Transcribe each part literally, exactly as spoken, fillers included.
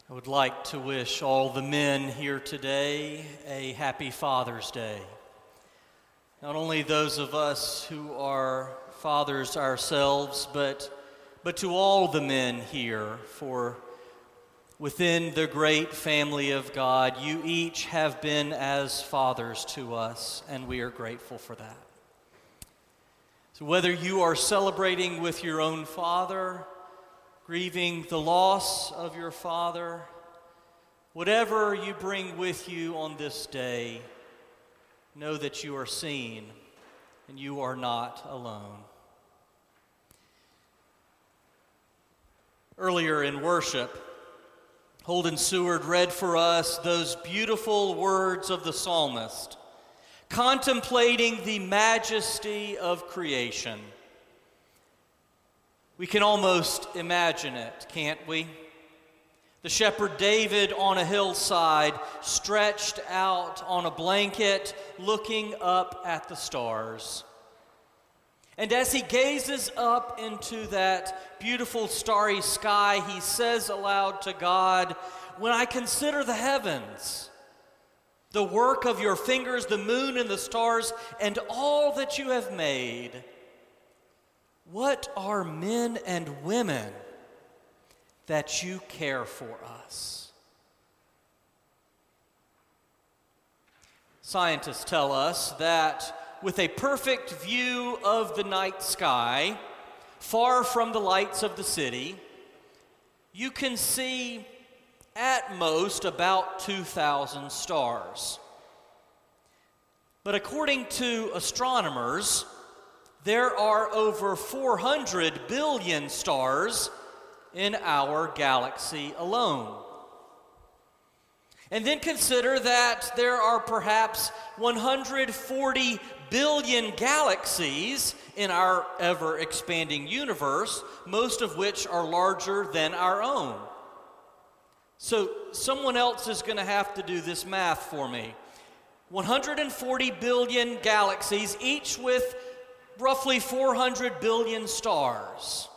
I would like to wish all the men here today a happy Father's Day. Not only those of us who are fathers ourselves, but, but to all the men here, for within the great family of God, you each have been as fathers to us, and we are grateful for that. So whether you are celebrating with your own father, grieving the loss of your father, whatever you bring with you on this day, know that you are seen and you are not alone. Earlier in worship, Holden Seward read for us those beautiful words of the psalmist, contemplating the majesty of creation. We can almost imagine it, can't we? The shepherd David on a hillside, stretched out on a blanket, looking up at the stars. And as he gazes up into that beautiful starry sky, he says aloud to God, "When I consider the heavens, the work of your fingers, the moon and the stars, and all that you have made, what are men and women that you care for us?" Scientists tell us that with a perfect view of the night sky, far from the lights of the city, you can see at most about two thousand stars. But according to astronomers, there are over four hundred billion stars in our galaxy alone. And then consider that there are perhaps one hundred forty billion galaxies in our ever-expanding universe, most of which are larger than our own. So someone else is going to have to do this math for me. one hundred forty billion galaxies, each with roughly four hundred billion stars.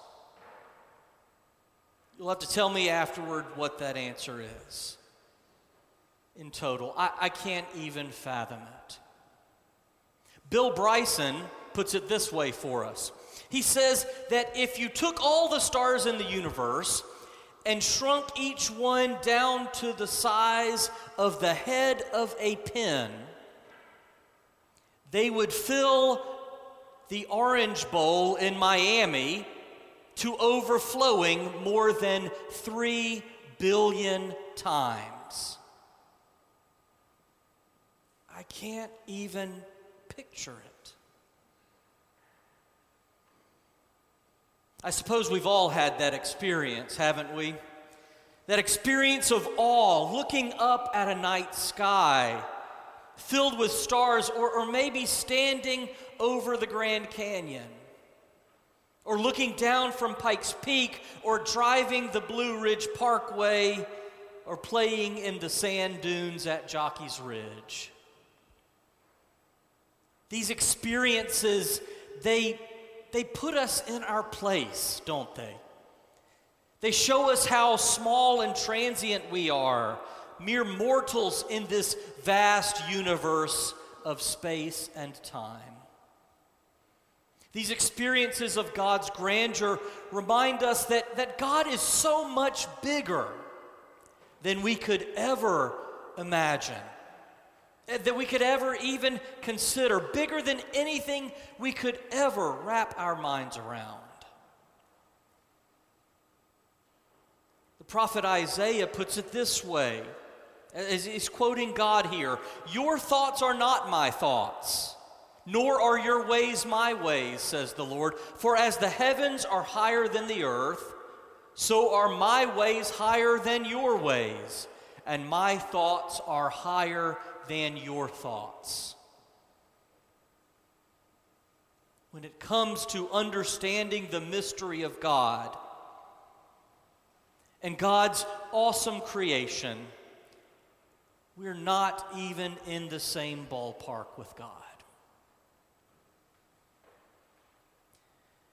You'll have to tell me afterward what that answer is in total. I, I can't even fathom it. Bill Bryson puts it this way for us. He says that if you took all the stars in the universe and shrunk each one down to the size of the head of a pin, they would fill the Orange Bowl in Miami to overflowing more than three billion times. I can't even picture it. I suppose we've all had that experience, haven't we? That experience of awe, looking up at a night sky filled with stars, or, or maybe standing over the Grand Canyon, or looking down from Pikes Peak, or driving the Blue Ridge Parkway, or playing in the sand dunes at Jockey's Ridge. These experiences, they, they put us in our place, don't they? They show us how small and transient we are, mere mortals in this vast universe of space and time. These experiences of God's grandeur remind us that, that God is so much bigger than we could ever imagine, that we could ever even consider, bigger than anything we could ever wrap our minds around. The prophet Isaiah puts it this way, as he's quoting God here, "Your thoughts are not my thoughts, nor are your ways my ways, says the Lord. For as the heavens are higher than the earth, so are my ways higher than your ways, and my thoughts are higher than your thoughts." When it comes to understanding the mystery of God and God's awesome creation, we're not even in the same ballpark with God.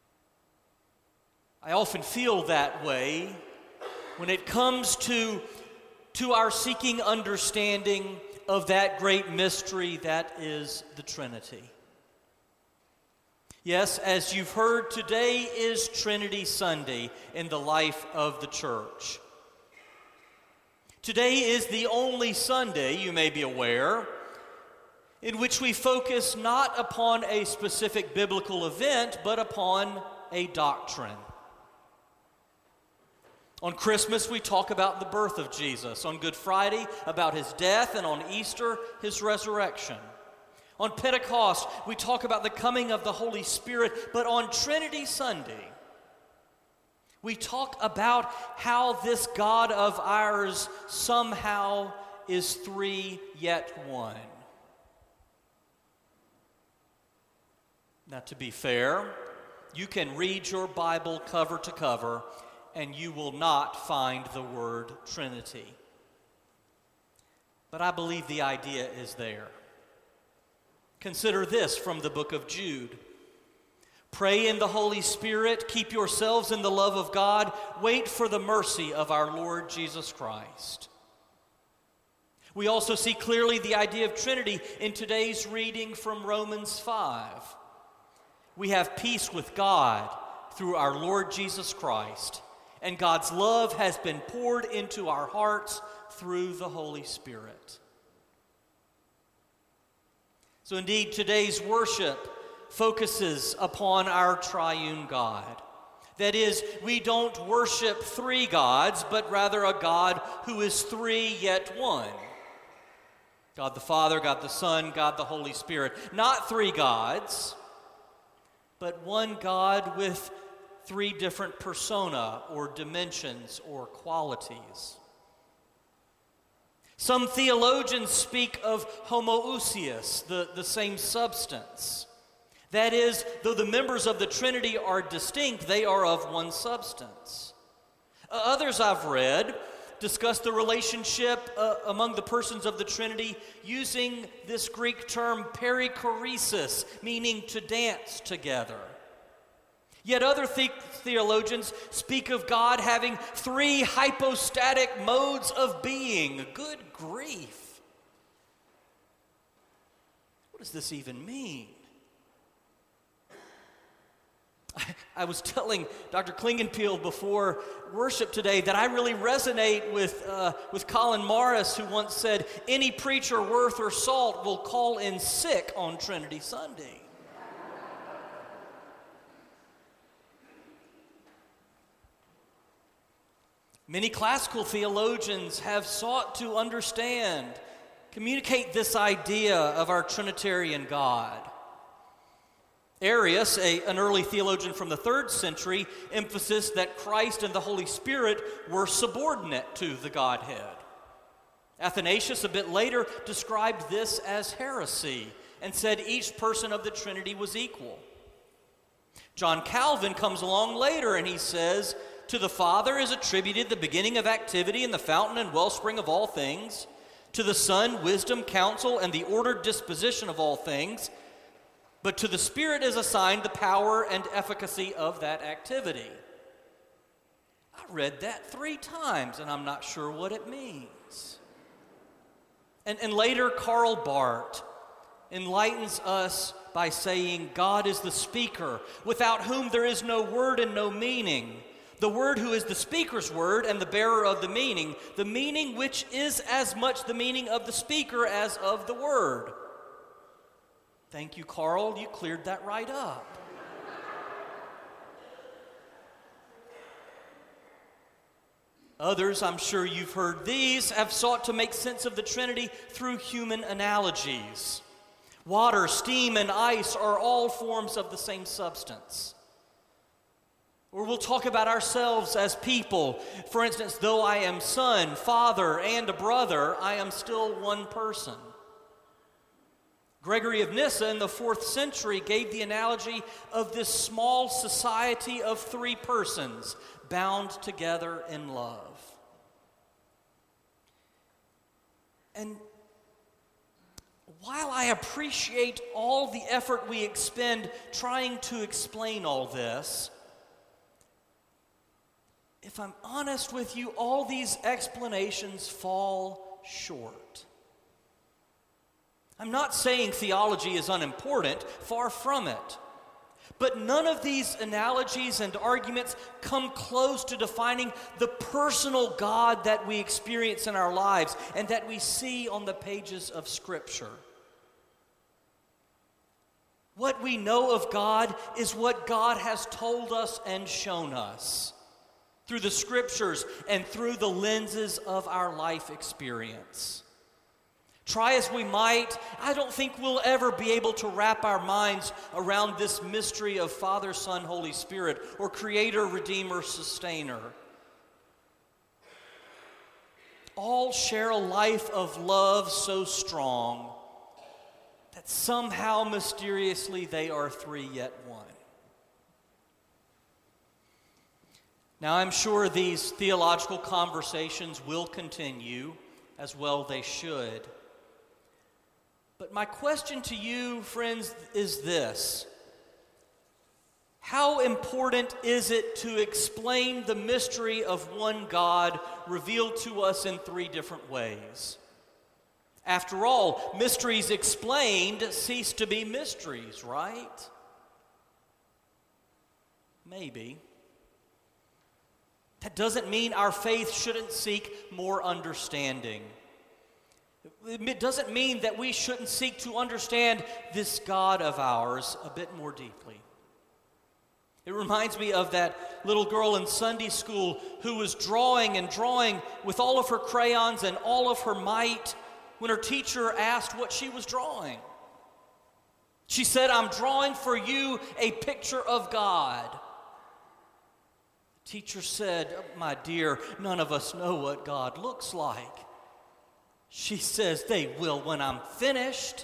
I often feel that way when it comes to to our seeking understanding of that great mystery that is the Trinity. Yes, as you've heard, today is Trinity Sunday in the life of the church. Today is the only Sunday, you may be aware, in which we focus not upon a specific biblical event, but upon a doctrine. On Christmas, we talk about the birth of Jesus. On Good Friday, about his death, and on Easter, his resurrection. On Pentecost, we talk about the coming of the Holy Spirit, but on Trinity Sunday, we talk about how this God of ours somehow is three yet one. Now, to be fair, you can read your Bible cover to cover, and you will not find the word Trinity. But I believe the idea is there. Consider this from the book of Jude. Pray in the Holy Spirit, keep yourselves in the love of God, wait for the mercy of our Lord Jesus Christ. We also see clearly the idea of Trinity in today's reading from Romans five. We have peace with God through our Lord Jesus Christ, and God's love has been poured into our hearts through the Holy Spirit. So indeed, today's worship focuses upon our triune God. That is, we don't worship three gods, but rather a God who is three yet one. God the Father, God the Son, God the Holy Spirit. Not three gods, but one God with three different persona or dimensions or qualities. Some theologians speak of homoousios, the, the same substance. That is, though the members of the Trinity are distinct, they are of one substance. Uh, others I've read discuss the relationship uh, among the persons of the Trinity using this Greek term perichoresis, meaning to dance together. Yet other the- theologians speak of God having three hypostatic modes of being. Good grief. What does this even mean? I, I was telling Doctor Klingenpiel before worship today that I really resonate with, uh, with Colin Morris, who once said, any preacher worth or salt will call in sick on Trinity Sunday. Many classical theologians have sought to understand, communicate this idea of our Trinitarian God. Arius, a, an early theologian from the third century, emphasized that Christ and the Holy Spirit were subordinate to the Godhead. Athanasius, a bit later, described this as heresy and said each person of the Trinity was equal. John Calvin comes along later and he says, to the Father is attributed the beginning of activity and the fountain and wellspring of all things. To the Son, wisdom, counsel, and the ordered disposition of all things. But to the Spirit is assigned the power and efficacy of that activity. I read that three times, and I'm not sure what it means. And, and later, Karl Barth enlightens us by saying, God is the speaker, without whom there is no word and no meaning. The word who is the speaker's word and the bearer of the meaning, the meaning which is as much the meaning of the speaker as of the word. Thank you, Carl. You cleared that right up. Others, I'm sure you've heard these, have sought to make sense of the Trinity through human analogies. Water, steam, and ice are all forms of the same substance. Or we'll talk about ourselves as people. For instance, though I am son, father, and a brother, I am still one person. Gregory of Nyssa in the fourth century gave the analogy of this small society of three persons bound together in love. And while I appreciate all the effort we expend trying to explain all this, if I'm honest with you, all these explanations fall short. I'm not saying theology is unimportant, far from it. But none of these analogies and arguments come close to defining the personal God that we experience in our lives and that we see on the pages of Scripture. What we know of God is what God has told us and shown us through the Scriptures and through the lenses of our life experience. Try as we might, I don't think we'll ever be able to wrap our minds around this mystery of Father, Son, Holy Spirit, or Creator, Redeemer, Sustainer. All share a life of love so strong that somehow mysteriously they are three yet one. Now, I'm sure these theological conversations will continue, as well they should. But my question to you, friends, is this. How important is it to explain the mystery of one God revealed to us in three different ways? After all, mysteries explained cease to be mysteries, right? Maybe. That doesn't mean our faith shouldn't seek more understanding. It doesn't mean that we shouldn't seek to understand this God of ours a bit more deeply. It reminds me of that little girl in Sunday school who was drawing and drawing with all of her crayons and all of her might when her teacher asked what she was drawing. She said, "I'm drawing for you a picture of God." The teacher said, "My dear, none of us know what God looks like." She says, "They will when I'm finished."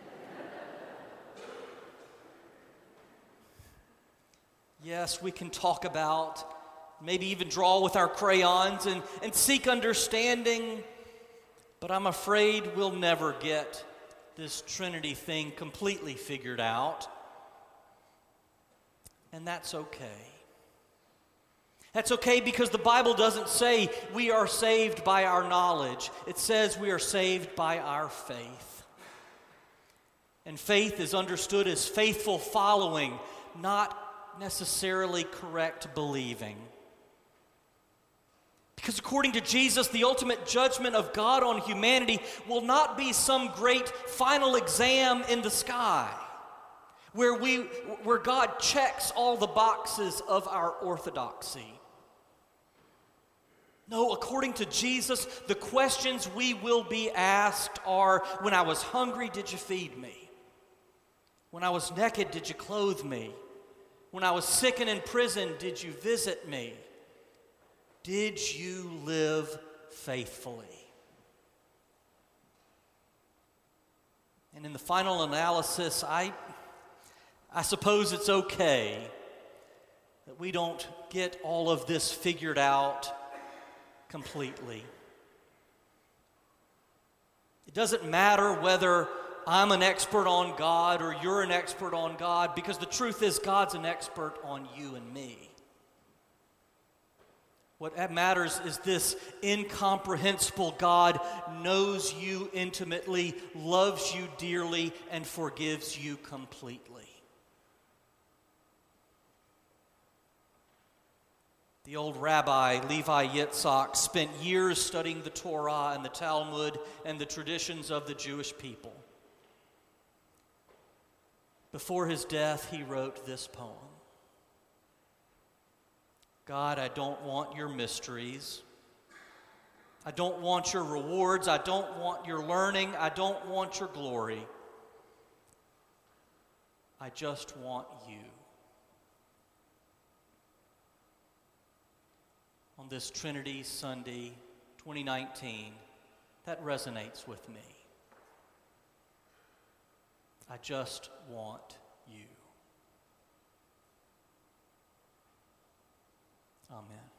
Yes, we can talk about, maybe even draw with our crayons and, and seek understanding, but I'm afraid we'll never get this Trinity thing completely figured out. And that's okay. That's okay because the Bible doesn't say we are saved by our knowledge. It says we are saved by our faith. And faith is understood as faithful following, not necessarily correct believing. Because according to Jesus, the ultimate judgment of God on humanity will not be some great final exam in the sky where we where God checks all the boxes of our orthodoxy. No, according to Jesus, the questions we will be asked are, when I was hungry, did you feed me? When I was naked, did you clothe me? When I was sick and in prison, did you visit me? Did you live faithfully? And in the final analysis, I, I suppose it's okay that we don't get all of this figured out completely. It doesn't matter whether I'm an expert on God or you're an expert on God, because the truth is God's an expert on you and me. What matters is this incomprehensible God knows you intimately, loves you dearly, and forgives you completely. The old rabbi, Levi Yitzhak, spent years studying the Torah and the Talmud and the traditions of the Jewish people. Before his death, he wrote this poem. God, I don't want your mysteries. I don't want your rewards. I don't want your learning. I don't want your glory. I just want you. On this Trinity Sunday, twenty nineteen, that resonates with me. I just want you. Amen.